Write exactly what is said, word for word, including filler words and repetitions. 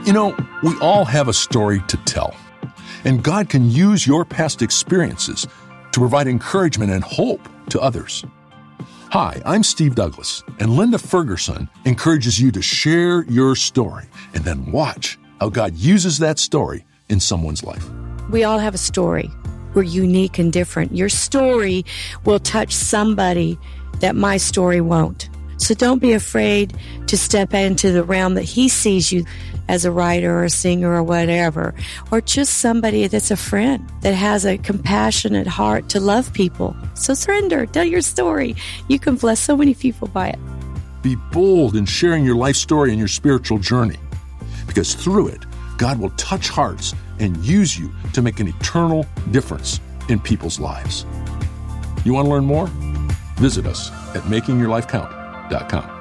You know, we all have a story to tell, and God can use your past experiences to provide encouragement and hope to others. Hi, I'm Steve Douglas, and Linda Ferguson encourages you to share your story and then watch how God uses that story in someone's life. We all have a story. We're unique and different. Your story will touch somebody that my story won't. So don't be afraid to step into the realm that He sees you as a writer or a singer or whatever, or just somebody that's a friend that has a compassionate heart to love people. So surrender, tell your story. You can bless so many people by it. Be bold in sharing your life story and your spiritual journey, because through it, God will touch hearts and use you to make an eternal difference in people's lives. You want to learn more? Visit us at making your life count dot com.